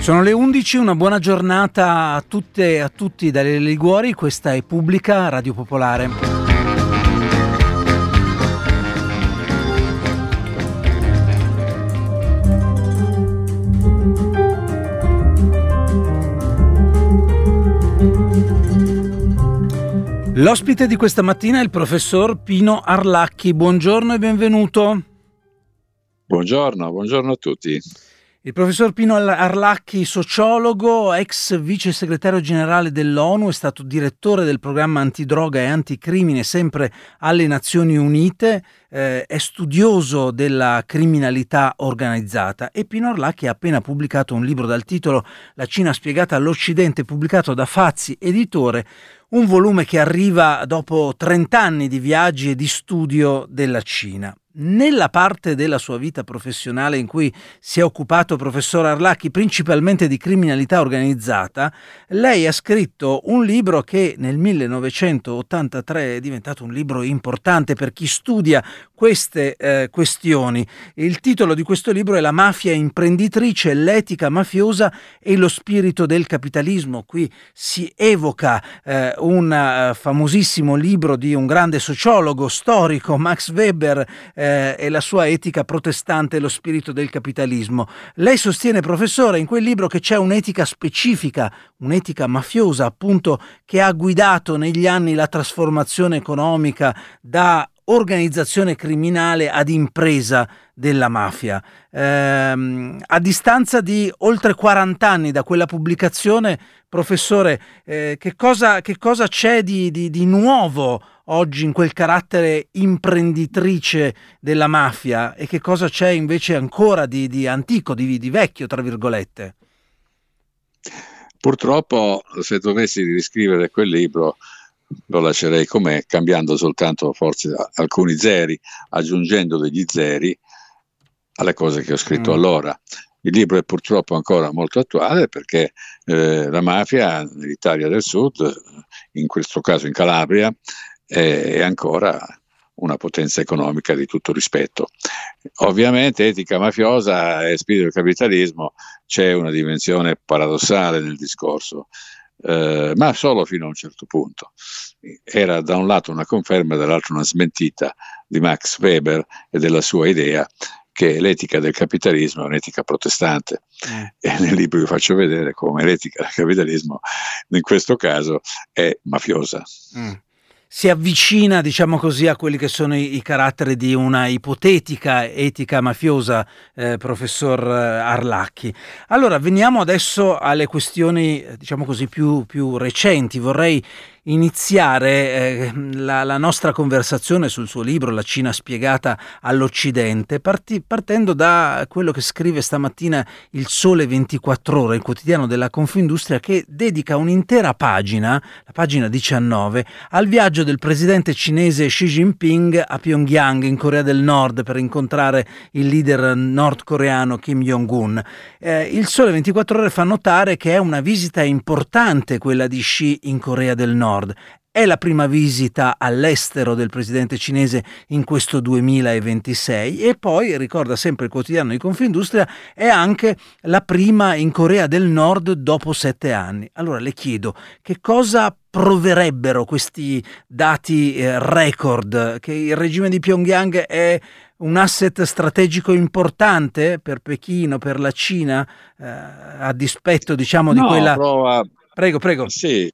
Sono le 11, una buona giornata a tutte e a tutti dalle Liguori, questa è Pubblica, Radio Popolare. L'ospite di questa mattina è il professor Pino Arlacchi, buongiorno e benvenuto. Buongiorno a tutti. Il professor Pino Arlacchi, sociologo, ex vice segretario generale dell'ONU, è stato direttore del programma antidroga e anticrimine sempre alle Nazioni Unite, è studioso della criminalità organizzata e Pino Arlacchi ha appena pubblicato un libro dal titolo La Cina spiegata all'Occidente, pubblicato da Fazzi Editore, un volume che arriva dopo 30 anni di viaggi e di studio della Cina. Nella parte della sua vita professionale in cui si è occupato, professor Arlacchi, principalmente di criminalità organizzata, lei ha scritto un libro che nel 1983 è diventato un libro importante per chi studia queste questioni. Il titolo di questo libro è La mafia imprenditrice, l'etica mafiosa e lo spirito del capitalismo. Qui si evoca un famosissimo libro di un grande sociologo storico, Max Weber, e la sua etica protestante e lo spirito del capitalismo. Lei sostiene, professore, in quel libro che c'è un'etica specifica, un'etica mafiosa, appunto, che ha guidato negli anni la trasformazione economica da organizzazione criminale ad impresa della mafia. A distanza di oltre 40 anni da quella pubblicazione, professore, che cosa c'è di nuovo oggi in quel carattere imprenditrice della mafia e che cosa c'è invece ancora di antico, di vecchio, tra virgolette? Purtroppo, se dovessi riscrivere quel libro, lo lascerei com'è, cambiando soltanto forse alcuni zeri, aggiungendo degli zeri alle cose che ho scritto allora. Il libro è purtroppo ancora molto attuale perché la mafia nell'Italia del Sud, in questo caso in Calabria, è ancora una potenza economica di tutto rispetto. Ovviamente etica mafiosa e spirito del capitalismo, c'è una dimensione paradossale nel discorso, ma solo fino a un certo punto. Era da un lato una conferma, dall'altro una smentita di Max Weber e della sua idea che l'etica del capitalismo è un'etica protestante. E nel libro vi faccio vedere come l'etica del capitalismo in questo caso è mafiosa. Si avvicina, diciamo così, a quelli che sono i caratteri di una ipotetica etica mafiosa, professor Arlacchi. Allora, veniamo adesso alle questioni, diciamo così, più recenti. Vorrei iniziare la nostra conversazione sul suo libro La Cina spiegata all'Occidente partendo da quello che scrive stamattina Il Sole 24 Ore, il quotidiano della Confindustria, che dedica un'intera pagina, la pagina 19, al viaggio del presidente cinese Xi Jinping a Pyongyang in Corea del Nord per incontrare il leader nordcoreano Kim Jong-un. Il Sole 24 Ore fa notare che è una visita importante quella di Xi in Corea del Nord. È la prima visita all'estero del presidente cinese in questo 2026 e poi, ricorda sempre il quotidiano di Confindustria, è anche la prima in Corea del Nord dopo 7 anni. Allora le chiedo, che cosa proverebbero questi dati record? Che il regime di Pyongyang è un asset strategico importante per Pechino, per la Cina, a dispetto, diciamo, di quella... Prego. Sì.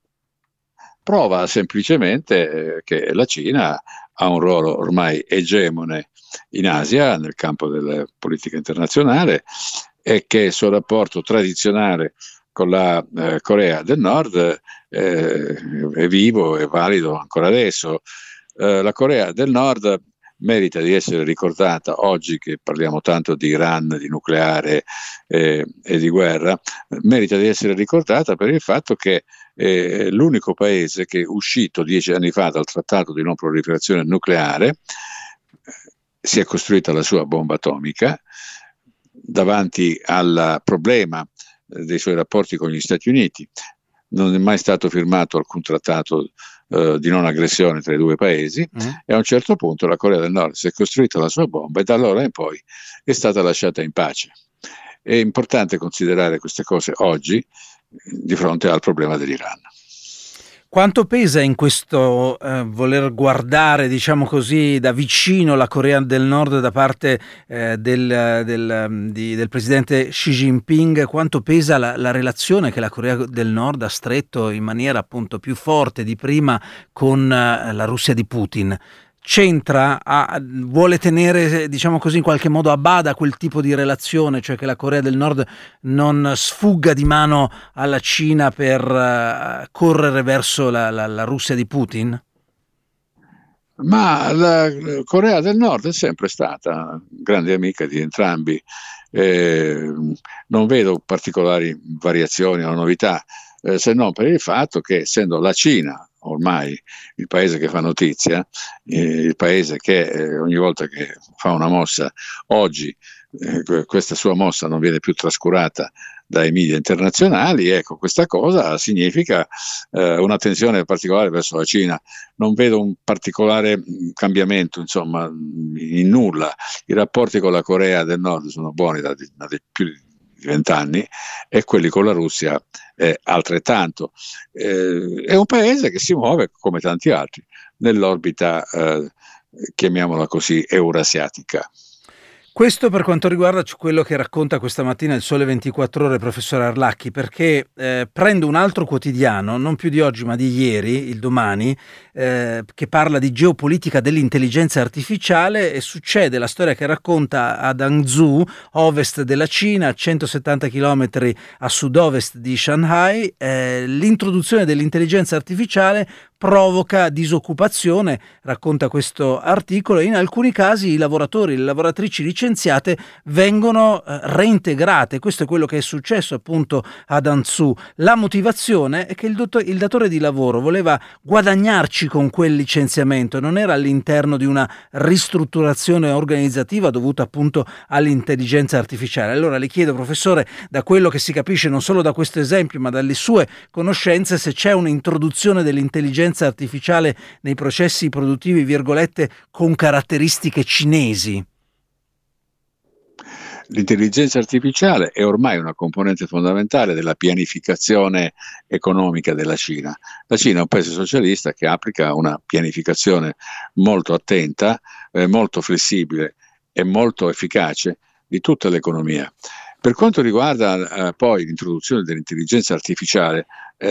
Prova semplicemente che la Cina ha un ruolo ormai egemone in Asia nel campo della politica internazionale e che il suo rapporto tradizionale con la Corea del Nord è vivo e valido ancora adesso. La Corea del Nord merita di essere ricordata oggi che parliamo tanto di Iran, di nucleare e di guerra, merita di essere ricordata per il fatto che l'unico paese che è uscito 10 anni fa dal trattato di non proliferazione nucleare, si è costruita la sua bomba atomica davanti al problema dei suoi rapporti con gli Stati Uniti. Non è mai stato firmato alcun trattato di non aggressione tra i due paesi e a un certo punto la Corea del Nord si è costruita la sua bomba e da allora in poi è stata lasciata in pace. È importante considerare queste cose oggi di fronte al problema dell'Iran. Quanto pesa in questo voler guardare, diciamo così, da vicino la Corea del Nord da parte del presidente Xi Jinping? Quanto pesa la relazione che la Corea del Nord ha stretto in maniera appunto più forte di prima con la Russia di Putin? Vuole tenere, diciamo così, in qualche modo a bada quel tipo di relazione, cioè che la Corea del Nord non sfugga di mano alla Cina per correre verso la Russia di Putin? Ma la Corea del Nord è sempre stata grande amica di entrambi. Non vedo particolari variazioni o novità, se non per il fatto che, essendo la Cina ormai il paese che fa notizia, il paese che ogni volta che fa una mossa, oggi questa sua mossa non viene più trascurata dai media internazionali, ecco, questa cosa significa un'attenzione particolare verso la Cina. Non vedo un particolare cambiamento, insomma, in nulla. I rapporti con la Corea del Nord sono buoni da più di 20 anni, e quelli con la Russia altrettanto. È un paese che si muove, come tanti altri, nell'orbita, chiamiamola così, eurasiatica. Questo per quanto riguarda quello che racconta questa mattina il Sole 24 Ore, professor Arlacchi, perché prendo un altro quotidiano, non più di oggi ma di ieri, il Domani, che parla di geopolitica dell'intelligenza artificiale, e succede la storia che racconta ad Hangzhou, ovest della Cina, a 170 km a sud-ovest di Shanghai, l'introduzione dell'intelligenza artificiale provoca disoccupazione, racconta questo articolo, e in alcuni casi i lavoratori e le lavoratrici licenziate vengono reintegrate. Questo è quello che è successo appunto ad Hangzhou. La motivazione è che il datore di lavoro voleva guadagnarci con quel licenziamento, non era all'interno di una ristrutturazione organizzativa dovuta appunto all'intelligenza artificiale. Allora le chiedo, professore, da quello che si capisce non solo da questo esempio ma dalle sue conoscenze, se c'è un'introduzione dell'intelligenza artificiale nei processi produttivi, virgolette, con caratteristiche cinesi. L'intelligenza artificiale è ormai una componente fondamentale della pianificazione economica della Cina. La Cina è un paese socialista che applica una pianificazione molto attenta, molto flessibile e molto efficace di tutta l'economia. Per quanto riguarda poi l'introduzione dell'intelligenza artificiale,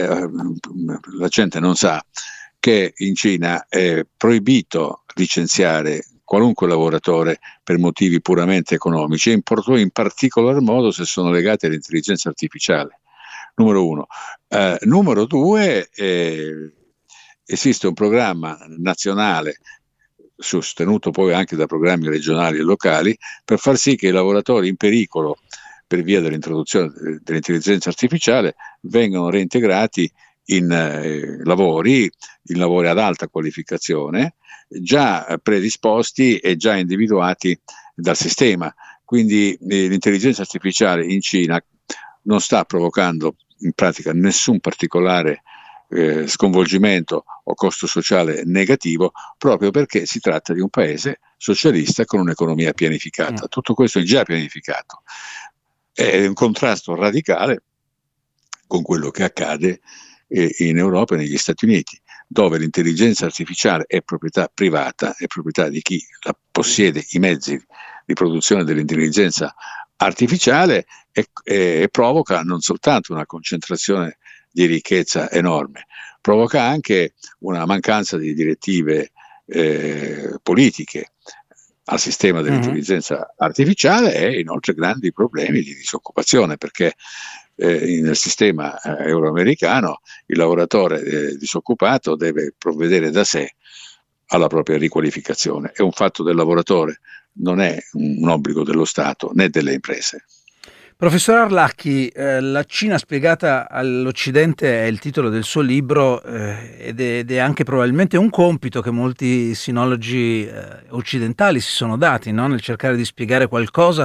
la gente non sa che in Cina è proibito licenziare qualunque lavoratore per motivi puramente economici, e in particolar modo se sono legati all'intelligenza artificiale. Numero uno. Numero due, esiste un programma nazionale, sostenuto poi anche da programmi regionali e locali, per far sì che i lavoratori in pericolo per via dell'introduzione dell'intelligenza artificiale vengano reintegrati in lavori ad alta qualificazione, già predisposti e già individuati dal sistema. Quindi l'intelligenza artificiale in Cina non sta provocando in pratica nessun particolare sconvolgimento o costo sociale negativo, proprio perché si tratta di un paese socialista con un'economia pianificata. Tutto questo è già pianificato. È un contrasto radicale con quello che accade in Europa e negli Stati Uniti, dove l'intelligenza artificiale è proprietà privata, è proprietà di chi possiede i mezzi di produzione dell'intelligenza artificiale, e provoca non soltanto una concentrazione di ricchezza enorme, provoca anche una mancanza di direttive politiche al sistema dell'intelligenza artificiale, e inoltre grandi problemi di disoccupazione, perché nel sistema euroamericano il lavoratore disoccupato deve provvedere da sé alla propria riqualificazione. È un fatto del lavoratore, non è un obbligo dello Stato né delle imprese. Professor Arlacchi, la Cina spiegata all'Occidente è il titolo del suo libro, ed è anche probabilmente un compito che molti sinologi occidentali si sono dati, no? Nel cercare di spiegare qualcosa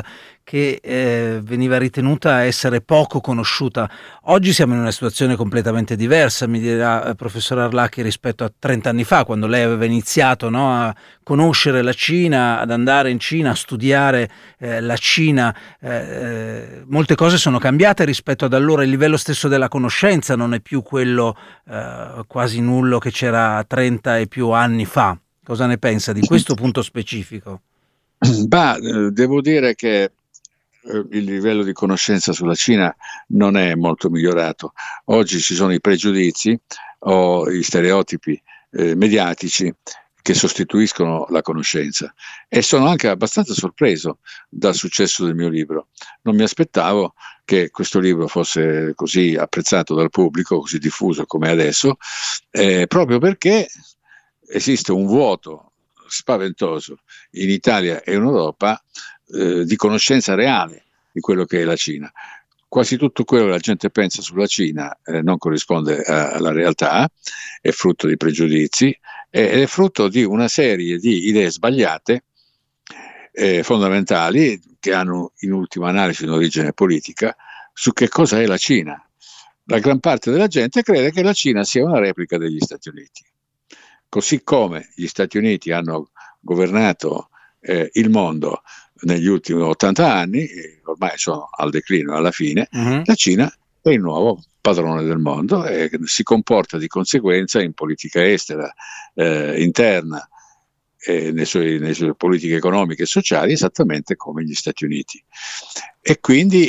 che veniva ritenuta essere poco conosciuta. Oggi siamo in una situazione completamente diversa, mi dirà professor Arlacchi, rispetto a 30 anni fa, quando lei aveva iniziato, no, a conoscere la Cina, ad andare in Cina, a studiare la Cina. Molte cose sono cambiate rispetto ad allora, il livello stesso della conoscenza non è più quello quasi nullo che c'era 30 e più anni fa. Cosa ne pensa di questo punto specifico? Devo dire che il livello di conoscenza sulla Cina non è molto migliorato. Oggi ci sono i pregiudizi o gli stereotipi mediatici che sostituiscono la conoscenza, e sono anche abbastanza sorpreso dal successo del mio libro. Non mi aspettavo che questo libro fosse così apprezzato dal pubblico, così diffuso come adesso, proprio perché esiste un vuoto spaventoso in Italia e in Europa di conoscenza reale di quello che è la Cina. Quasi tutto quello che la gente pensa sulla Cina non corrisponde alla realtà, è frutto di pregiudizi ed è frutto di una serie di idee sbagliate fondamentali, che hanno in ultima analisi un'origine politica, su che cosa è la Cina. La gran parte della gente crede che la Cina sia una replica degli Stati Uniti. Così come gli Stati Uniti hanno governato il mondo negli ultimi 80 anni, ormai sono al declino alla fine, la Cina è il nuovo padrone del mondo e si comporta di conseguenza in politica estera, interna, nelle sue politiche economiche e sociali esattamente come gli Stati Uniti. E quindi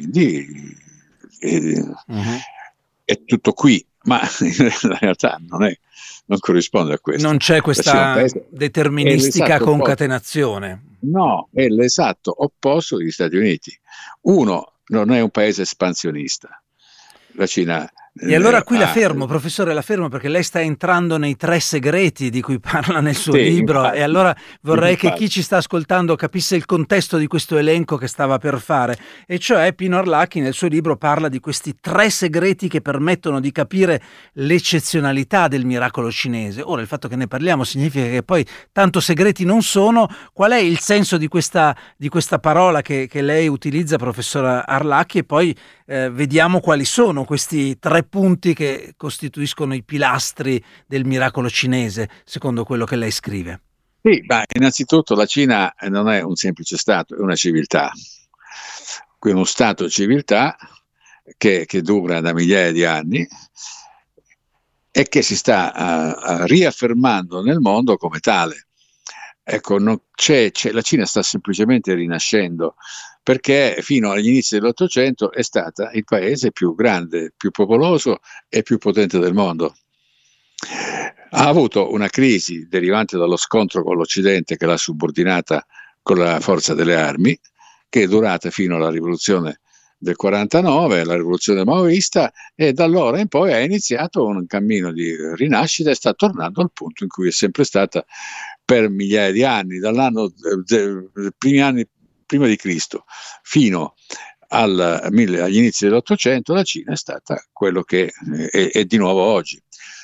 è tutto qui, ma in realtà non corrisponde a questo. Non c'è questa deterministica concatenazione. No, è l'esatto opposto degli Stati Uniti. Uno non è un paese espansionista. La Cina... E allora qui la fermo, professore, la fermo, perché lei sta entrando nei 3 segreti di cui parla nel suo libro, infatti, e allora vorrei che chi ci sta ascoltando capisse il contesto di questo elenco che stava per fare, e cioè Pino Arlacchi nel suo libro parla di questi 3 segreti che permettono di capire l'eccezionalità del miracolo cinese. Ora, il fatto che ne parliamo significa che poi tanto segreti non sono. Qual è il senso di questa parola che lei utilizza, professor Arlacchi, e poi vediamo quali sono questi 3 punti che costituiscono i pilastri del miracolo cinese, secondo quello che lei scrive. Sì, innanzitutto la Cina non è un semplice stato, è una civiltà. Uno stato civiltà che dura da migliaia di anni e che si sta riaffermando nel mondo come tale. Ecco, la Cina sta semplicemente rinascendo, perché fino agli inizi dell'Ottocento è stata il paese più grande, più popoloso e più potente del mondo. Ha avuto una crisi derivante dallo scontro con l'Occidente che l'ha subordinata con la forza delle armi, che è durata fino alla rivoluzione del 49, la rivoluzione maoista, e da allora in poi ha iniziato un cammino di rinascita e sta tornando al punto in cui è sempre stata per migliaia di anni, primi anni prima di Cristo fino agli inizi dell'Ottocento. La Cina è stata quello che è di nuovo oggi.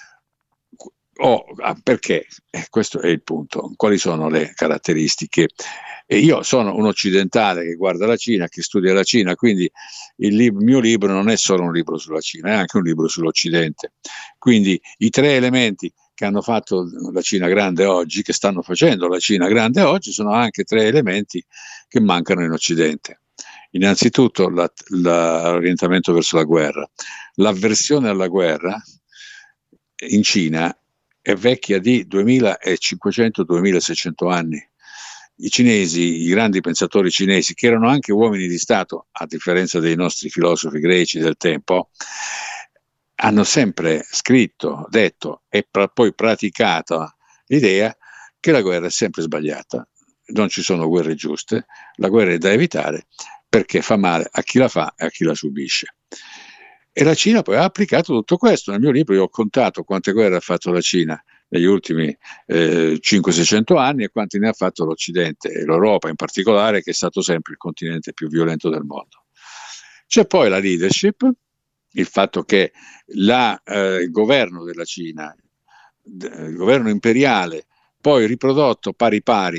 Perché? Questo è il punto. Quali sono le caratteristiche? Io sono un occidentale che guarda la Cina, che studia la Cina, quindi il mio libro non è solo un libro sulla Cina, è anche un libro sull'Occidente. Quindi i 3 elementi che hanno fatto la Cina grande oggi, che stanno facendo la Cina grande oggi, sono anche 3 elementi che mancano in Occidente. Innanzitutto l'orientamento verso la guerra. L'avversione alla guerra in Cina è vecchia di 2500-2600 anni. I cinesi, i grandi pensatori cinesi, che erano anche uomini di Stato, a differenza dei nostri filosofi greci del tempo, hanno sempre scritto, detto e poi praticato l'idea che la guerra è sempre sbagliata, non ci sono guerre giuste, la guerra è da evitare perché fa male a chi la fa e a chi la subisce. E la Cina poi ha applicato tutto questo. Nel mio libro io ho contato quante guerre ha fatto la Cina negli ultimi 500-600 anni e quanti ne ha fatto l'Occidente e l'Europa in particolare, che è stato sempre il continente più violento del mondo. C'è poi la leadership, il fatto che il governo della Cina, il governo imperiale, poi riprodotto pari pari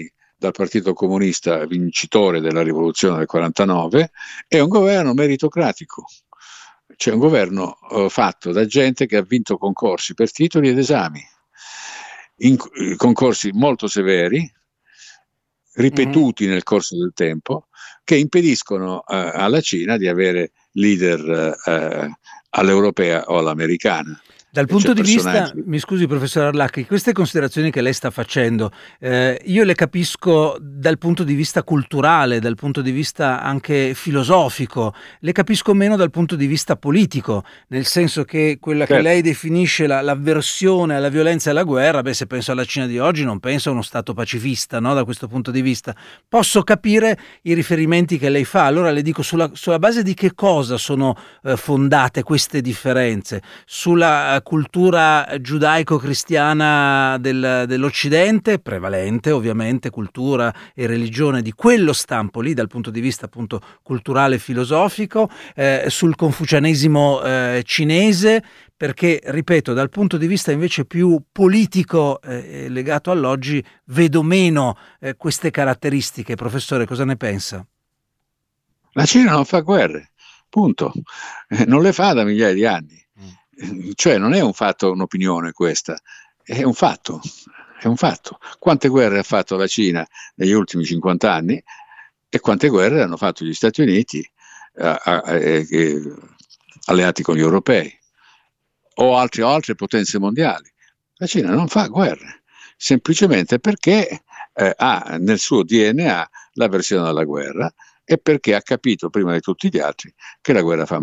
dal Partito Comunista vincitore della rivoluzione del 49, è un governo meritocratico, cioè un governo fatto da gente che ha vinto concorsi per titoli ed esami, concorsi molto severi, ripetuti nel corso del tempo, che impediscono alla Cina di avere leader all'europea o all'americana. Dal punto di vista, mi scusi professor Arlacchi, queste considerazioni che lei sta facendo, io le capisco dal punto di vista culturale, dal punto di vista anche filosofico, le capisco meno dal punto di vista politico, nel senso che quella che lei definisce l'avversione alla violenza e alla guerra, se penso alla Cina di oggi non penso a uno stato pacifista, no? Da questo punto di vista. Posso capire i riferimenti che lei fa, allora le dico sulla base di che cosa sono fondate queste differenze? Sulla cultura giudaico-cristiana dell'Occidente, prevalente ovviamente, cultura e religione di quello stampo lì dal punto di vista appunto culturale e filosofico, sul confucianesimo cinese, perché ripeto dal punto di vista invece più politico legato all'oggi vedo meno queste caratteristiche. Professore, cosa ne pensa? La Cina non fa guerre, punto, non le fa da migliaia di anni. Cioè non è un fatto, un'opinione questa, è un fatto, è un fatto. Quante guerre ha fatto la Cina negli ultimi 50 anni e quante guerre hanno fatto gli Stati Uniti alleati con gli europei o altre potenze mondiali. La Cina non fa guerre, semplicemente perché ha nel suo DNA l'avversione alla guerra e perché ha capito prima di tutti gli altri che la guerra fa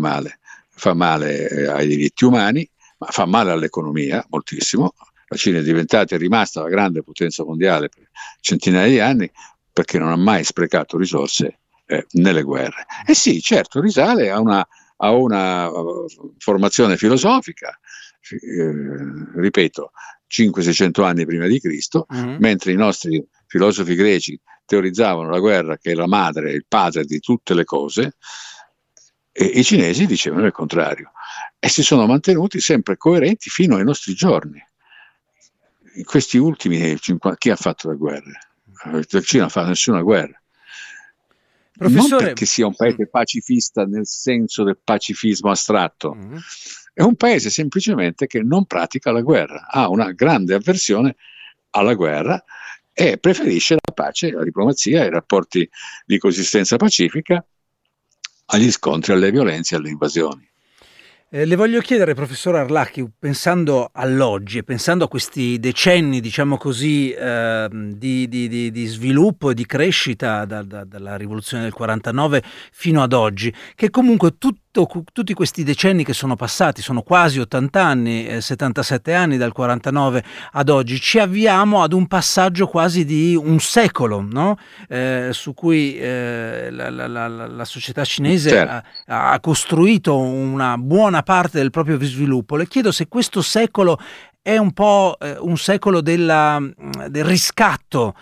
male ai diritti umani, ma fa male all'economia moltissimo. La Cina è rimasta la grande potenza mondiale per centinaia di anni perché non ha mai sprecato risorse nelle guerre. E sì, certo, risale a una formazione filosofica, ripeto, 500-600 anni prima di Cristo, mentre i nostri filosofi greci teorizzavano la guerra che è la madre e il padre di tutte le cose, e i cinesi dicevano il contrario e si sono mantenuti sempre coerenti fino ai nostri giorni. In questi ultimi 50, chi ha fatto le guerre? La Cina non fa nessuna guerra. Professore, non perché sia un paese pacifista nel senso del pacifismo astratto, è un paese semplicemente che non pratica la guerra, ha una grande avversione alla guerra e preferisce la pace, la diplomazia, i rapporti di coesistenza pacifica agli scontri, alle violenze e alle invasioni. Le voglio chiedere, professor Arlacchi, pensando all'oggi e pensando a questi decenni, diciamo così, di sviluppo e di crescita dalla rivoluzione del 49 fino ad oggi, che comunque tutti questi decenni che sono passati, sono quasi 80 anni, 77 anni dal 49 ad oggi, ci avviamo ad un passaggio quasi di un secolo, no? Su cui la società cinese ha costruito una buona parte del proprio sviluppo. Le chiedo se questo secolo è un po' un secolo del riscatto,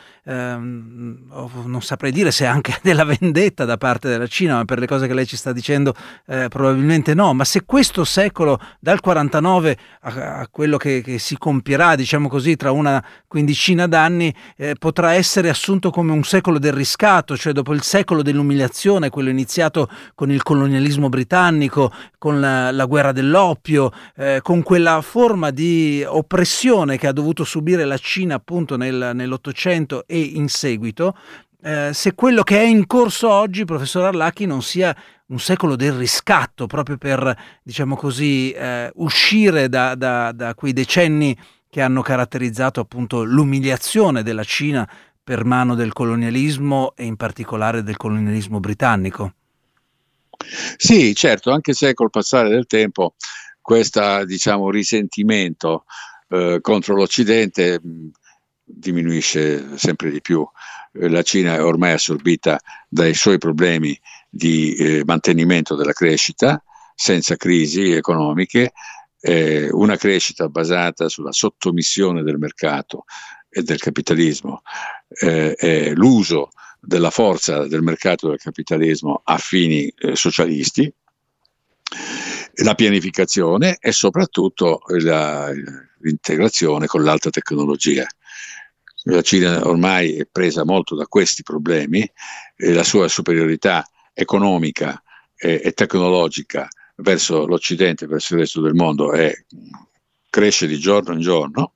non saprei dire se anche della vendetta da parte della Cina, ma per le cose che lei ci sta dicendo probabilmente no, ma se questo secolo dal 49 a quello che si compierà, diciamo così, tra una quindicina d'anni, potrà essere assunto come un secolo del riscatto, cioè dopo il secolo dell'umiliazione, quello iniziato con il colonialismo britannico, con la guerra dell'oppio, con quella forma di oppressione che ha dovuto subire la Cina appunto nell'Ottocento e in seguito, se quello che è in corso oggi, professor Arlacchi, non sia un secolo del riscatto, proprio per, diciamo così, uscire da quei decenni che hanno caratterizzato appunto l'umiliazione della Cina per mano del colonialismo e in particolare del colonialismo britannico. Sì, certo, anche se col passare del tempo questo, diciamo, risentimento contro l'Occidente diminuisce sempre di più. La Cina è ormai assorbita dai suoi problemi di mantenimento della crescita senza crisi economiche, una crescita basata sulla sottomissione del mercato e del capitalismo, l'uso della forza del mercato e del capitalismo a fini socialisti, la pianificazione e soprattutto l'integrazione con l'alta tecnologia. La Cina ormai è presa molto da questi problemi, la sua superiorità economica e tecnologica verso l'Occidente, verso il resto del mondo, cresce di giorno in giorno,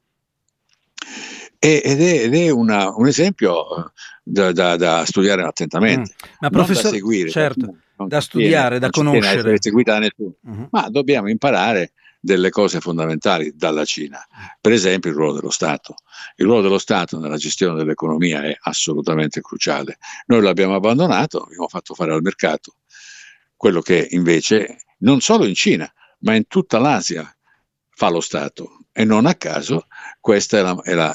ed è un esempio da studiare attentamente. Ma non professor, da seguire, certo, da studiare, da conoscere. Non essere seguita da nessuno, ma dobbiamo imparare delle cose fondamentali dalla Cina. Per esempio il ruolo dello Stato. Il ruolo dello Stato nella gestione dell'economia è assolutamente cruciale. Noi l'abbiamo abbandonato, abbiamo fatto fare al mercato quello che invece non solo in Cina, ma in tutta l'Asia fa lo Stato. E non a caso questo è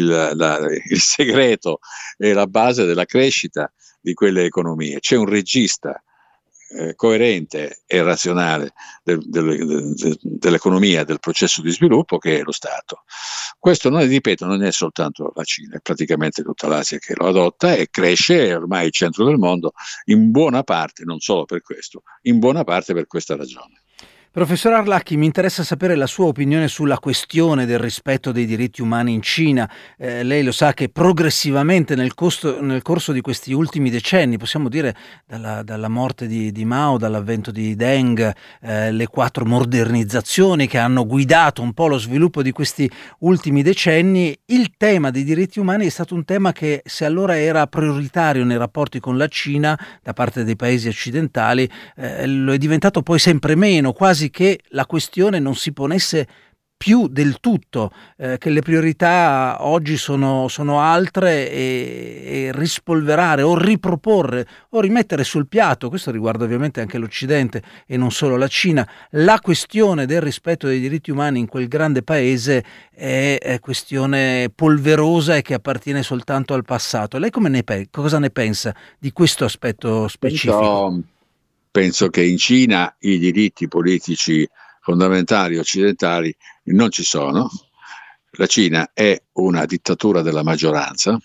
il segreto e la base della crescita di quelle economie. C'è un regista coerente e razionale dell'economia, del processo di sviluppo, che è lo Stato. Questo, ripeto, non è soltanto la Cina, è praticamente tutta l'Asia che lo adotta e cresce, è ormai il centro del mondo, in buona parte, non solo per questo, in buona parte per questa ragione. Professor Arlacchi, mi interessa sapere la sua opinione sulla questione del rispetto dei diritti umani in Cina. Lei lo sa che progressivamente nel corso di questi ultimi decenni, possiamo dire dalla morte di Mao, dall'avvento di Deng, le 4 modernizzazioni che hanno guidato un po' lo sviluppo di questi ultimi decenni, il tema dei diritti umani è stato un tema che, se allora era prioritario nei rapporti con la Cina da parte dei paesi occidentali, lo è diventato poi sempre meno, quasi che la questione non si ponesse più del tutto, che le priorità oggi sono altre e rispolverare o riproporre o rimettere sul piatto, questo riguarda ovviamente anche l'Occidente e non solo la Cina, la questione del rispetto dei diritti umani in quel grande paese è questione polverosa e che appartiene soltanto al passato. Lei cosa ne pensa di questo aspetto specifico? Penso che in Cina i diritti politici fondamentali occidentali non ci sono. La Cina è una dittatura della maggioranza,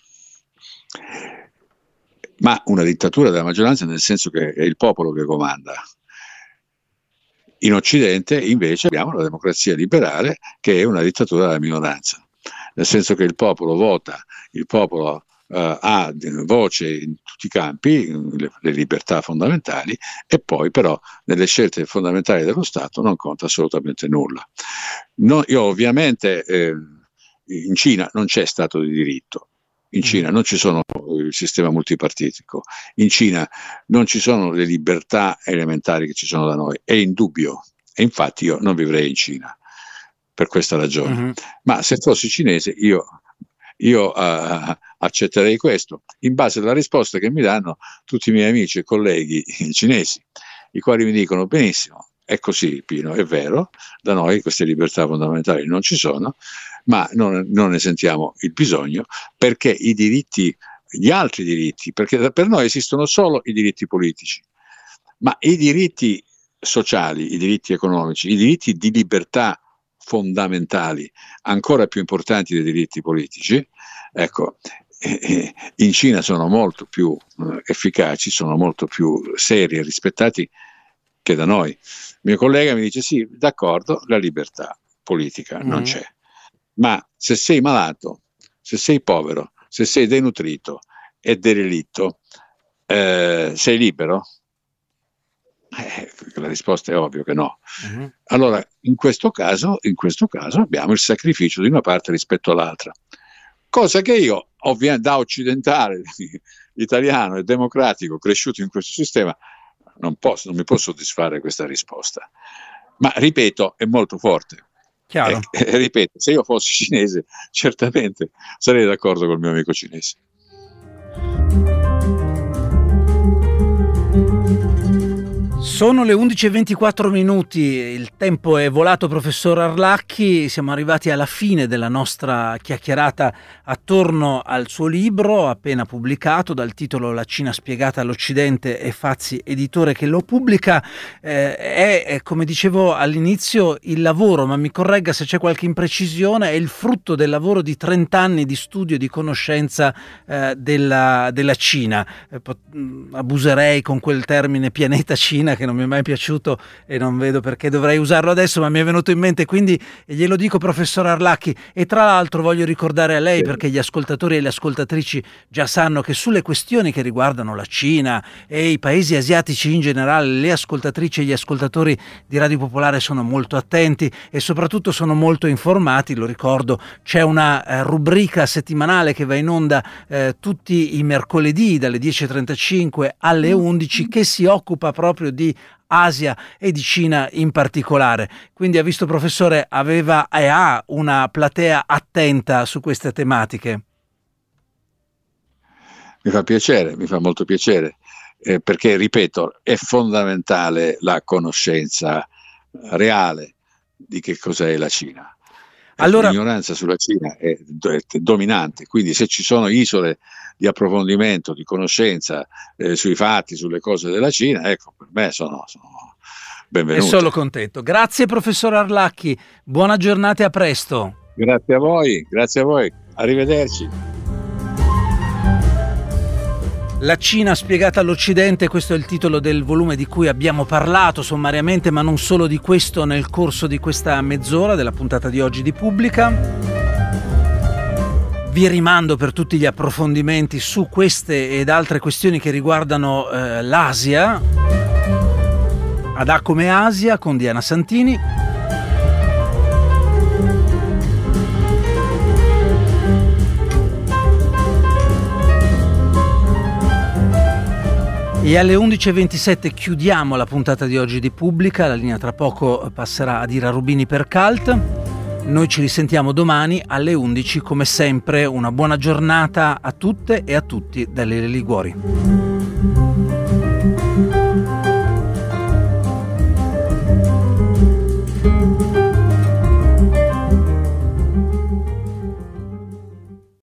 ma una dittatura della maggioranza nel senso che è il popolo che comanda. In Occidente invece abbiamo la democrazia liberale, che è una dittatura della minoranza, nel senso che il popolo vota, il popolo ha voce in tutti i campi, le libertà fondamentali, e poi però nelle scelte fondamentali dello Stato non conta assolutamente nulla. Io ovviamente in Cina non c'è Stato di diritto, in Cina non ci sono il sistema multipartitico, in Cina non ci sono le libertà elementari che ci sono da noi, è indubbio, e infatti io non vivrei in Cina per questa ragione. Ma se fossi cinese io accetterei questo, in base alla risposta che mi danno tutti i miei amici e colleghi cinesi, i quali mi dicono: benissimo, è così Pino, è vero, da noi queste libertà fondamentali non ci sono, ma non ne sentiamo il bisogno, perché i diritti, gli altri diritti, perché per noi esistono solo i diritti politici, ma i diritti sociali, i diritti economici, i diritti di libertà fondamentali, ancora più importanti dei diritti politici, ecco, in Cina sono molto più efficaci, sono molto più seri e rispettati che da noi. Il mio collega mi dice: sì, d'accordo, la libertà politica non c'è, ma se sei malato, se sei povero, se sei denutrito e derelitto, sei libero? La risposta è ovvio che no. Allora, in questo caso abbiamo il sacrificio di una parte rispetto all'altra, cosa che io, ovviamente, da occidentale, italiano e democratico, cresciuto in questo sistema, non mi può soddisfare questa risposta. Ma ripeto, è molto forte. Chiaro. Ripeto, se io fossi cinese, certamente sarei d'accordo col mio amico cinese. Sono le 11:24, il tempo è volato, professor Arlacchi, siamo arrivati alla fine della nostra chiacchierata attorno al suo libro appena pubblicato dal titolo La Cina spiegata all'Occidente, e Fazzi Editore che lo pubblica. È, come dicevo all'inizio, il lavoro, ma mi corregga se c'è qualche imprecisione, è il frutto del lavoro di 30 anni di studio e di conoscenza della Cina. Abuserei con quel termine pianeta Cina Cina, che non mi è mai piaciuto e non vedo perché dovrei usarlo adesso, ma mi è venuto in mente, quindi glielo dico, professor Arlacchi. E tra l'altro voglio ricordare a lei, perché gli ascoltatori e le ascoltatrici già sanno che sulle questioni che riguardano la Cina e i paesi asiatici in generale, le ascoltatrici e gli ascoltatori di Radio Popolare sono molto attenti e soprattutto sono molto informati. Lo ricordo, c'è una rubrica settimanale che va in onda tutti i mercoledì dalle 10:35 alle 11 che si occupa proprio di Asia e di Cina in particolare. Quindi ha visto, professore, aveva e ha una platea attenta su queste tematiche. Mi fa piacere, mi fa molto piacere, perché, ripeto, è fondamentale la conoscenza reale di che cos'è la Cina. Allora, l'ignoranza sulla Cina è dominante, quindi se ci sono isole di approfondimento, di conoscenza sui fatti, sulle cose della Cina, ecco, per me sono benvenute. E sono contento. Grazie professor Arlacchi, buona giornata e a presto. Grazie a voi, arrivederci. La Cina spiegata all'Occidente, questo è il titolo del volume di cui abbiamo parlato sommariamente, ma non solo di questo, nel corso di questa mezz'ora della puntata di oggi di Pubblica. Vi rimando per tutti gli approfondimenti su queste ed altre questioni che riguardano l'Asia, ad A come Asia con Diana Santini. E alle 11:27 chiudiamo la puntata di oggi di Pubblica, la linea tra poco passerà ad Ira Rubini per Cult. Noi ci risentiamo domani alle 11, come sempre una buona giornata a tutte e a tutti da Lele Liguori.